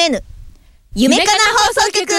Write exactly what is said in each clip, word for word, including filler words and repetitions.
エヌ 夢かな放送局。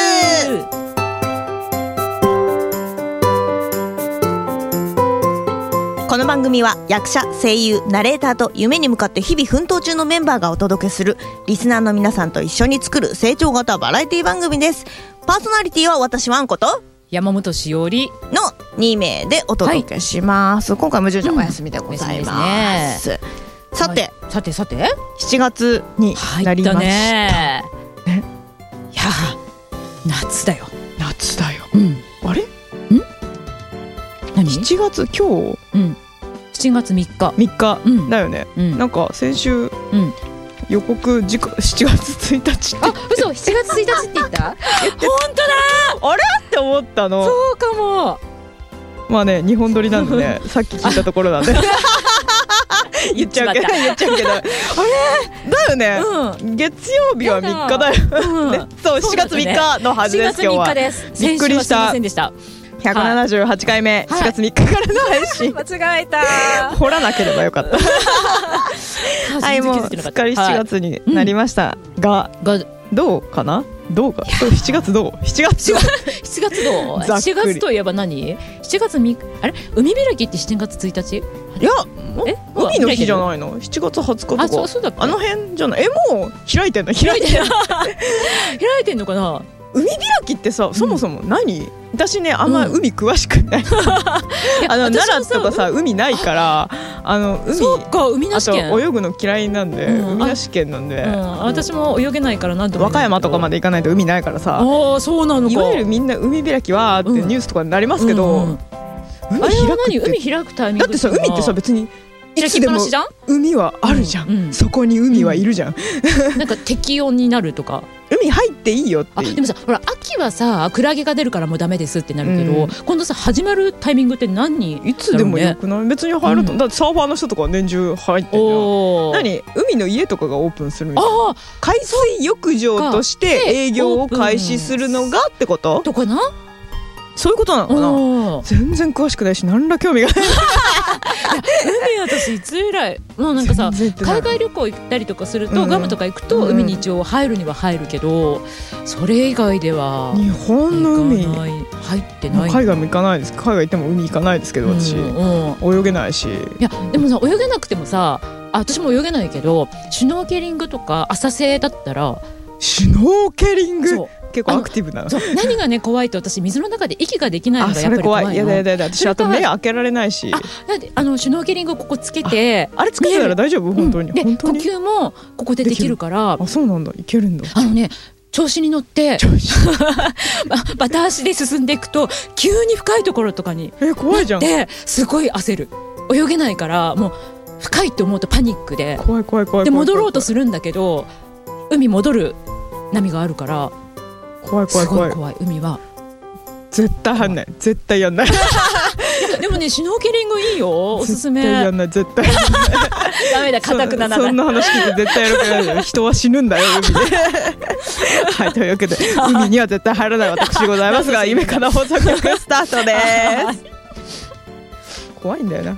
この番組は役者、声優、ナレーターと夢に向かって日々奮闘中のメンバーがお届けするリスナーの皆さんと一緒に作る成長型バラエティ番組です。パーソナリティは私ワンこと山本しおりのに名でお届けします、はい、今回もじゅうちゃんお休みでございます、うんね、さて、はい、 さてさてしちがつになりましたね。 ね、いや夏だよ夏だよ、 うん、 あれん何しちがつ今日、 うん、しちがつみっかみっかだよね、 うん、 なんか先週、うん、予告時間しちがつついたちってあ、嘘しちがつついたちって言った本当だあれって思ったの。 そうかも。 まあね、日本撮りなんでねさっき聞いたところなんで言っちゃうけど言っちゃうけどあれだよね、うん、月曜日はみっかだよ、うんね、そうしちがつみっかのはずです。今日はびっくりした。ひゃくななじゅうはちかいめ、はい、しがつみっかからの配信間違えた。 掘らなければよかったはい、もうすっかりしちがつになりましたが、うん、どうかなどうかしちがつどうしちがつしちがつどうしちがつといえば何しちがつみっかあれ海開きってしちがつついたち。いやえ海の日じゃないのしちがつはつかとか。あ、そうそうだっけ。あの辺じゃない。えもう開いてんの開いてんの開いてんのかな。 海開きってさ、そもそも何、うん、私ねあんま海詳しくない、うん、あの奈良とかさ海ないからあの海そうか海なし県あと泳ぐの嫌いなんで、うん、海なし県なんで、うん、 私も泳げないからなんとも和歌山とかまで行かないと海ないからさ。 ああそうなのか。 いわゆるみんな海開きはってニュースとかになりますけど、うんうんうん、 海開くってあれは何海開くタイミングだってさ海ってさ別にいつでも海はあるじゃん、うんうん、そこに海はいるじゃん、 うん、なんか適温になるとか海入っていいよって。あでもさほら秋はさクラゲが出るからもうダメですってなるけど、うん、今度さ始まるタイミングって何に、ね、 いつでもよくない。別に入ると、うん、だってサーファーの人とかは年中入ってるじゃん。何海の家とかがオープンするみたいな。あ海水浴場として営業を開始するのがってこととかな。 そういうことなのかな。全然詳しくないし何ら興味がない海私いつ以来もうなんかさ海外旅行行ったりとかすると、うん、ガムとか行くと海に一応入るには入るけど、それ以外では日本の海入ってない。 海外も行かないです。海外行っても海行かないですけど私、うんうん、泳げないし。いやでもさ泳げなくてもさあ私も泳げないけどシュノーケリングとか浅瀬だったら。 シュノーケリング結構アクティブなの。 そう何がね怖いと私水の中で息ができないのがやっぱり怖いの。 あそれ怖い。やだやだやだ。私あと目開けられないし。 あだってあのシュノーケリングここつけてあ, あれつけてたら大丈夫本当に、うん、 で本当に呼吸もここでできるから。 あそうなんだいけるんだ。 あのね調子に乗ってバタ足で進んでいくと急に深いところとかにえ怖いじゃん。 ですごい焦る。泳げないからもう深いって思うとパニックで怖い怖い怖い。 で戻ろうとするんだけど海戻る波があるから怖い怖い怖い。 すごい怖い。海は絶対入んない。絶対やんないでもねシュノーケリングいいよおすすめ。 絶対やんない絶対ダメだ固くならない。 そ, そんな話聞いて絶対やるからない人は死ぬんだよ海ではいというわけで海には絶対入らない私でございますが夢かな放送局スタートです怖いんだよな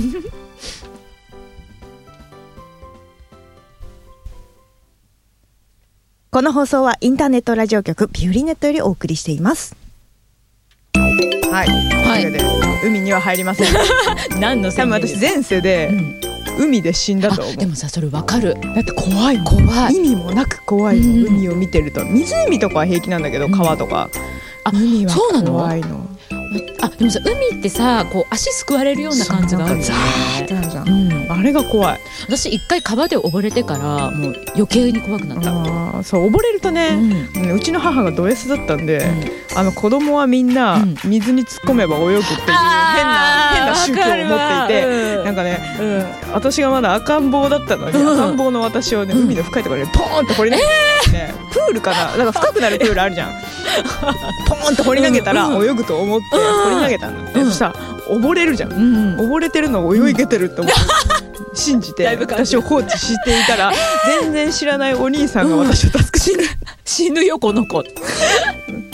この放送はインターネットラジオ局ピューリネットよりお送りしています。はい、はい、というわけで海には入りません何の宣言ですか。 多分私前世で、うん、海で死んだと思う。 でもさそれ分かる。 だって怖いもん。 怖い。 意味もなく怖いもん、うん、海を見てると。湖とかは平気なんだけど、うん、川とか、うん、海は怖いの。 あでもさ海ってさこう足すくわれるような感じがあるよね。 うん、あれが怖い。 私一回川で溺れてからもう余計に怖くなった。 あそう溺れるとね、うん、うちの母がド S だったんで、うん、あの子供はみんな水に突っ込めば泳ぐっていう変な、変な宗教を持っていて、うん、なんかね、うん、私がまだ赤ん坊だったのに、うん、赤ん坊の私をね海の深いところにポーンと掘り投げて、ねえー、プールかななんか深くなるプールあるじゃんポーンと掘り投げたら泳ぐと思って掘り投げたんだって、うん、そしたら溺れるじゃん、うん、溺れてるのを泳げてるって思って、うん、信じて私を放置していたら全然知らないお兄さんが私を助けて、 うん、死ぬよこの子虐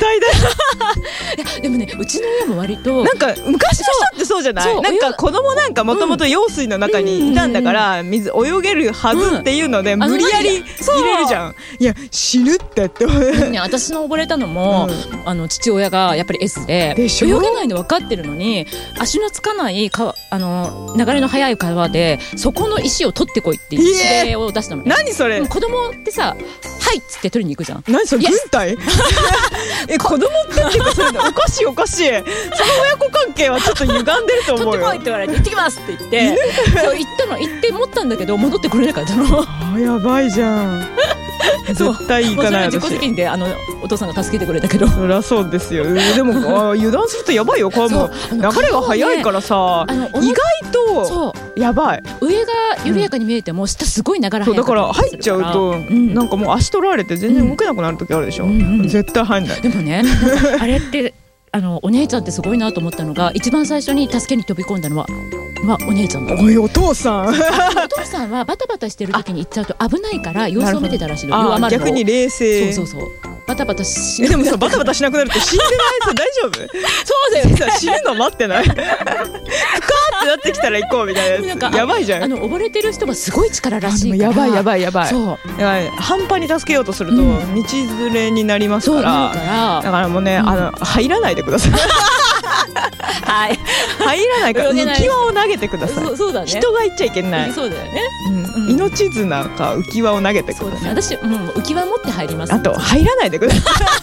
態だよいやでもねうちの親も割となんか昔の人ってそうじゃない？なんか子供なんかもともと用水の中にいたんだから水泳げるはずっていうので無理やり入れるじゃん。いや死ぬってってね、私の溺れたのも、うん、あの父親がやっぱり S で泳げないの分かってるのに足のつかない川あの流れの速い川でそこの石を取ってこいっていう指令を出したの、ね、 何それ？ 子供ってさはいっつって取りに行くじゃん。 何それ軍隊え子供ってっていうかそれおかしいおかしいその親子関係はちょっと歪んでると思うよ。 取ってこいって言われて行ってきますって言ってそう行ったの行って持ったんだけど戻ってくれなかったのあやばいじゃん絶対行かない。 自己責任であのお父さんが助けてくれたけどそりゃそうですよ。でも油断するとやばいよ川も流れが速いからさ、ね、意外とやばい。 上が緩やかに見えても下すごい流れ速い、 うん、だから入っちゃうと、うん、なんかもう足取られて全然動けなくなる時あるでしょ、うんうんうん、絶対入んない。 でもねあれってあのお姉ちゃんってすごいなと思ったのが一番最初に助けに飛び込んだのははお姉ちゃんだ。 おいお父さんお父さんはバタバタしてる時に行っちゃうと危ないから様子を見てたらしいの。弱まるの逆に冷静。 そうそうそうバタバタしえでもさバタバタしなくなると死んでないさ大丈夫？ そうだよね死ぬの待ってない？ふかーってなってきたら行こうみたいなやつやばいじゃん。 あの溺れてる人がすごい力らしいからやばいやばいやばい。 そうだから半端に助けようとすると道連れになりますから、うん、だからだからもうね、うん、あの入らないでくださいはい、入らないから浮き輪を投げてください。 そ, そうだ、ね、人が行っちゃいけない。 そうだよね、 うんうん、命綱か浮き輪を投げてください。 そうですね、私、うん、浮き輪持って入ります。 あと入らないでください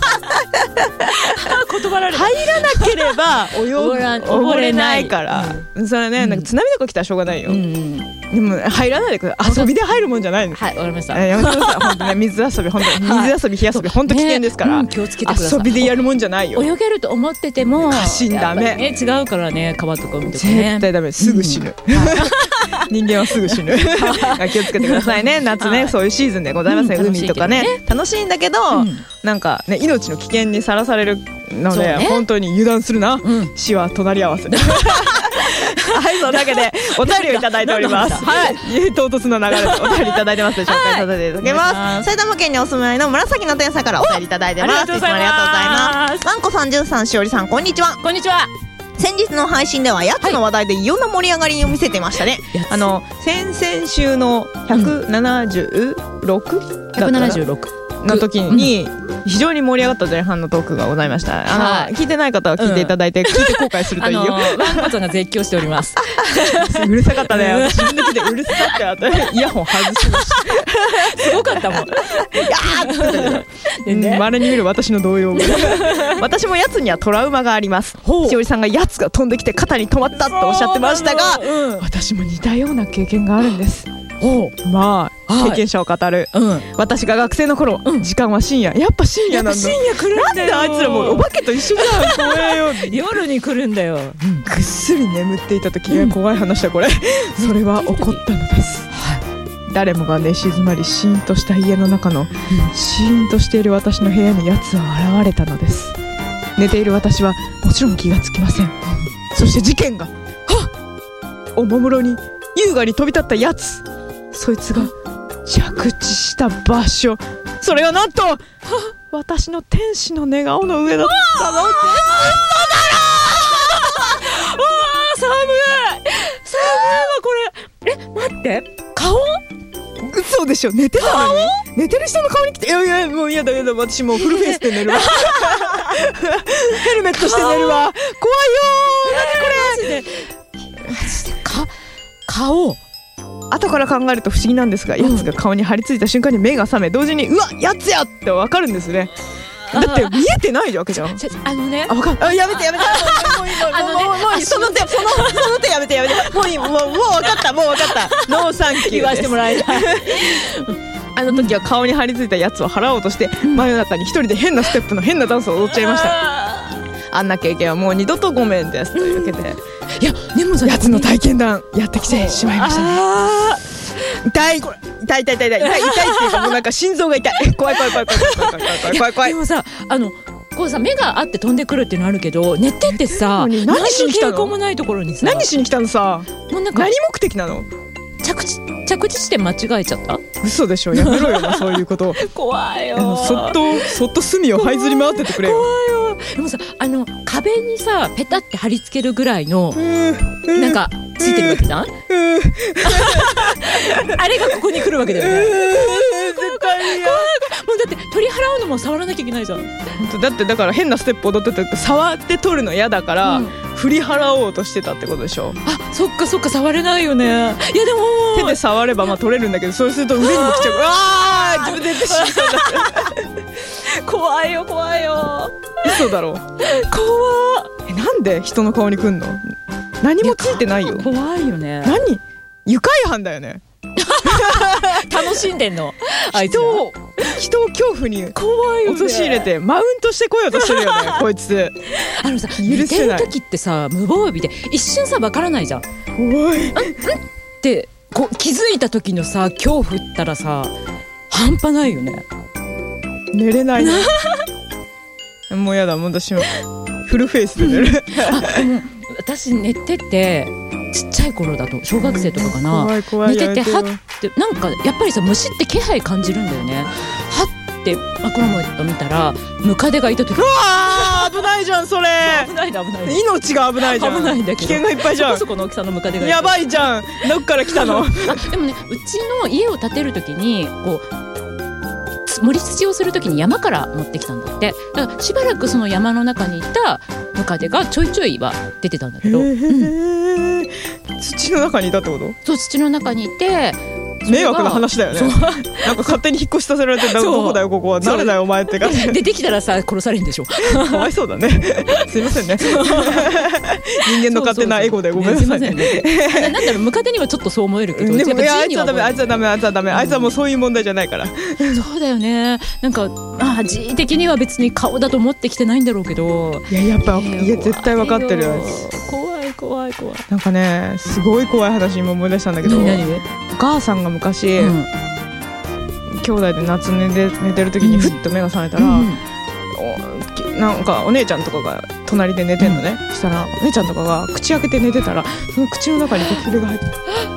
断られる。 入らなければ泳溺れないから、うん、それね、なんか津波とか来たらしょうがないよ、うん、でも入らないでください。遊びで入るもんじゃないの。 はいわかりました、 えー、やめてください本当ね水遊び本当に水遊び火遊び本当危険ですから、 ねうん、気をつけてください。 遊びでやるもんじゃないよ。 泳げると思ってても過信ダメ、 ね、違うからね川とか海とかね絶対ダメすぐ死ぬ、うん、人間はすぐ死ぬ気をつけてくださいね。夏ね、はい、そういうシーズンでございますね、うん、海とかね楽しいんだけど、うん、なんかね命の危険にさらされるので、ね、本当に油断するな、うん、死は隣り合わせはいそのわけでお便りをいただいておりますはい唐突な流れでお便りいただいてますので紹介させていただきます、はい、埼玉県にお住まいの紫の天才からお便りいただいてます。いつもありがとうございます。ワンコさんじゅうさんしおりさんこんにちは。 こんにちは。 先日の配信ではやつの話題で異様な盛り上がりを見せてましたね、はい、あの先々週のひゃくななじゅうろく、うん、ひゃくななじゅうろくの時に非常に盛り上がった前半のトークがございました。あの、はい、聞いてない方は聞いていただいて、うん、聞いて後悔するといいよ。 あのー、ワンコさんが絶叫しておりますうるさかったね。私自分で聞いてうるさかったイヤホン外しましたすごかったもん。いやーってね、稀に見る私の動揺私もやつにはトラウマがあります。しおりさんがやつが飛んできて肩に止まったとおっしゃってましたが、うん、私も似たような経験があるんです。まあ、はい、経験者を語る、うん、私が学生の頃、うん、時間は深夜。やっぱ深夜なんだ。 深夜来るんだよ。 なんであいつらもうお化けと一緒じゃん怖えよ夜に来るんだよ、うん、 ぐっすり眠っていた時、うん、怖い話だこれそれは起こったのです、はい、誰もが寝静まりシーンとした家の中の、うん、シーンとしている私の部屋にやつは現れたのです。寝ている私はもちろん気がつきません、うん、そして事件がはっおもむろに優雅に飛び立ったやつ、そいつが着地した場所、それはなんと私の天使の寝顔の上だったのです。 寒い寒いわこれ。え待って顔嘘でしょ。寝てたのに寝てる人の顔に来ていやいやもう嫌だ嫌だ私もうフルフェイスで寝るわヘルメットして寝るわ怖いよー。 何これマジでマジでか顔後から考えると不思議なんですが、やつが顔に張り付いた瞬間に目が覚め同時にうわやつやって分かるんですね。だって見えてないわけじゃん。 あのねあ分かんあやめてやめてもういいもういいもういいもういいその手そのその手やめてやめてもういいもうもう分かったもう分かったノーサンキューです言わせてもらいたいあの時は顔に張り付いたやつを払おうとして真夜中に一人で変なステップの変なダンスを踊っちゃいました。あんな経験はもう二度とごめんですというわけで、 いやでもさやつの体験談やってきてしまいましたね。痛い痛い痛い痛い痛い痛い痛いっていうかもうなんか心臓が痛い怖い怖い怖い怖い怖い怖い怖い怖い怖い。 でもさあのこうさ目があって飛んでくるっていうのあるけど寝ててさ何しに来たの。 何の抵抗もないところにさ何しに来たのさ。もうなんか何目的なの。 着着地着地地点間違えちゃった？ 嘘でしょ、やめろよなそういうこと怖いよ。 そっとそっと隅を這いずり回っててくれよ。 怖いよ。でもさ、あの壁にさペタって貼り付けるぐらいのなんかついてるわけじゃんあれがここに来るわけだよね。 絶対嫌。 もうだって取り払うのも触らなきゃいけないじゃん。 だってだから変なステップ踊ってて触って取るの嫌だから、うん、振り払おうとしてたってことでしょ。 あ、そっかそっか、触れないよね。いやでも手で触ればまあ取れるんだけど、そうすると腕にも来ちゃう。ああ、自分でやってしまった怖いよ怖いよ。 嘘だろ。 怖え、なんで人の顔に来んの？何もついてないよ。 怖いよね。 何？愉快犯だよね楽しんでんの。 人を人を恐怖に陥れてマウントしてこようとしてるよねこいつ。 あのさ、寝てる時ってさ無防備で一瞬さわからないじゃん。 怖い。 んってこう気づいた時のさ恐怖ったらさ半端ないよね。 寝れないねもうやだ、もう私もフルフェイスで寝るあ、でも私寝ててちっちゃい頃だと小学生とかかな、 怖い怖い、 寝ててはってなんかやっぱりさ虫って気配感じるんだよね。はって枕元見たらムカデがいた時、 うわー危ないじゃんそれ危ないだ危ないだ命が危ないじゃん。 危ないんだけど危険がいっぱいじゃん。 そこそこの大きさのムカデがいた。 やばいじゃん、どっから来たのあでもね、うちの家を建てる時にこう盛り土をするときに山から持ってきたんだって。だからしばらくその山の中にいたムカデがちょいちょいは出てたんだけど、うん、 土の中にいたってこと？ そう、土の中にいて迷惑な話だよね。なんか勝手に引っ越しさせられて、どこだよここは、誰だよお前って感じでできたらさ殺されるんでしょかわいそうだねすいませんね人間の勝手なエゴでごめんなさいね。 そうそうそう、ね、なんだろう、ムカデにはちょっとそう思えるけど、 でもいやあいつはにはダメ、あいつはダメ、あいつはダメ、あいつはもうそういう問題じゃないからそうだよね。なんかまあ G 的には別に顔だと思ってきてないんだろうけど、 いややっぱ、えー、いや絶対分かってる。 怖い怖い怖い。 なんかね、すごい怖い話今思い出したんだけど、 何何？ お母さんが昔、うん、兄弟で夏寝で寝てる時にふっと目が覚めたら、うん、おなんかお姉ちゃんとかが隣で寝てんのね、うん、したらお姉ちゃんとかが口開けて寝てたら、その口の中にゴキブリが入って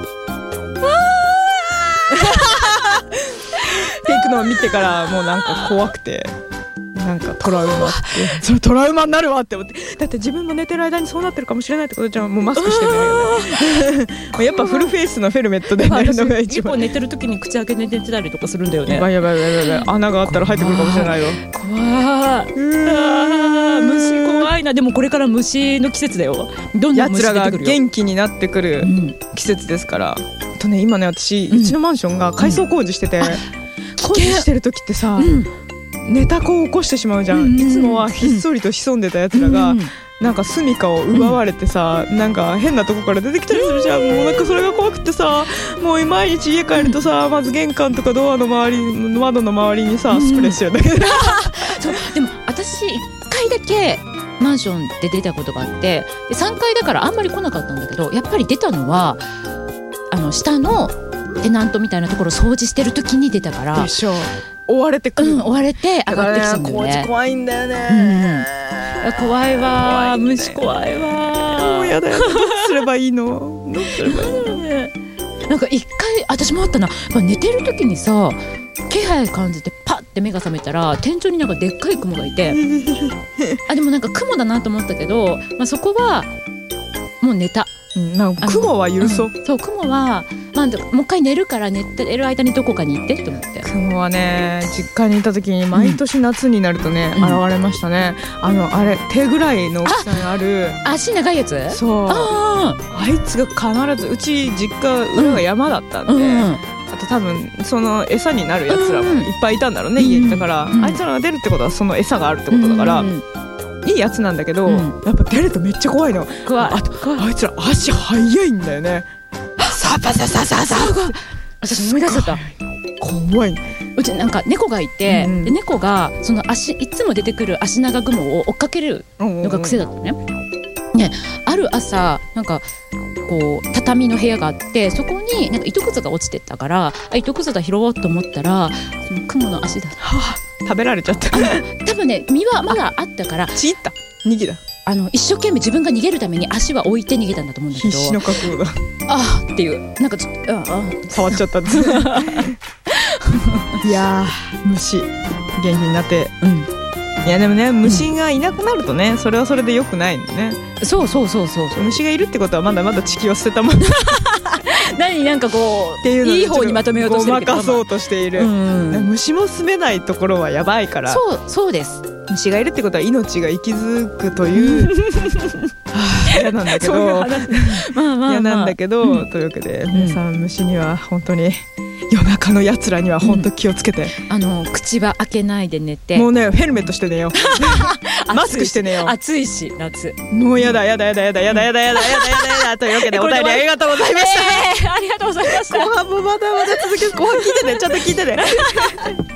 っていくのを見てからもうなんか怖くて、なんかトラウマってそれトラウマになるわって思って、だって自分も寝てる間にそうなってるかもしれないってことじゃん。もうマスクしてるよねやっぱフルフェイスのフェルメットで寝るのが一番。結構寝てる時に口開け寝てたりとかするんだよね。やばいやばいやばいやばい、穴があったら入ってくるかもしれないよ。 怖い。あ虫怖いな。でもこれから虫の季節だよ。どんどん虫出てくるよ。奴らが元気になってくる季節ですから、うん、とね今ね私、うん、うちのマンションが改装工事してて、うん、工事してる時ってさ、うん寝た子を起こしてしまうじゃん、うんうん、いつもはひっそりと潜んでたやつらが、うんうん、なんか住処を奪われてさ、うん、なんか変なとこから出てきたりするじゃん、うん、もうなんかそれが怖くてさ、もう毎日家帰るとさ、まず玄関とかドアの周り、窓の周りにさスプレーしてるんだけど、うん、 そうでも私いっかいだけマンションで出たことがあって、でさんかいだからあんまり来なかったんだけど、やっぱり出たのはあの下のテナントみたいなところ掃除してる時に出たからでしょ。追われてくる、 うん、追われて上がってきたんだよね。 工事怖いんだよね、 うん、怖いわ、虫怖いわ。 もうやだやだ、どうすればいいのどうすればいいのね。 なんか一回私もあったな、寝てる時にさ気配感じてパッて目が覚めたら天井になんかでっかい雲がいてあでもなんか雲だなと思ったけど、まあ、そこはもう寝た。 うん、なんか雲は許そう、 うん、そう雲は、まあ、もう一回寝るから寝てる間にどこかに行ってって思って。 雲はね実家にいた時に毎年夏になるとね、うん、現れましたね。あのあれ手ぐらいの大きさにある足長いやつ。 そう あ, あいつが必ず、うち実家裏が山だったんで、うんうん、あと多分その餌になるやつらもいっぱいいたんだろうね、うん、家に。だから、うん、あいつらが出るってことはその餌があるってことだから、うんうんいいやつなんだけど、うん、やっぱ出るとめっちゃ怖いの。 怖い。 あとあいつら足速いんだよね。サバササササ私思い出しちゃった。 怖い。 うちなんか猫がいて、うん、で猫がその足いつも出てくる足長雲を追っかけるのが癖だったのね。うんうんうん、ねある朝なんかこう畳の部屋があって、そこになんか糸くずが落ちてたから、あ糸くずだ拾おうと思ったらその雲の足だった。 はあ食べられちゃった多分ね身はまだあったからちぎったにぎだあの一生懸命自分が逃げるために足は置いて逃げたんだと思うんだけど、 必死の覚悟だ。 あーっていうなんかちょっとああ触っちゃったんですいやー虫元気になって、うん、いやでもね虫がいなくなるとね、うん、それはそれで良くないんだね。 そうそうそうそうそう、 虫がいるってことはまだまだ地球を捨てたもん何なんかこういい方にまとめようとしてるけどごまかそうとしている、うん、虫も住めないところはやばいから。 そうそうです。 虫がいるってことは命が息づくという嫌なんだけどまあまあ、まあ、嫌なんだけど、うん、というわけで皆さん、うん、虫には本当に夜中のやつらには本当気をつけて、 うん、あの口は開けないで寝て、 もうねヘルメットして寝ようマスクして寝よう。 暑いし夏もうやだやだやだやだやだやだやだやだやだやだというわけでお便りありがとうございました、 えー、ありがとうございました。 後半もまだまだ続ける。後半聞いてねちゃんと聞いてね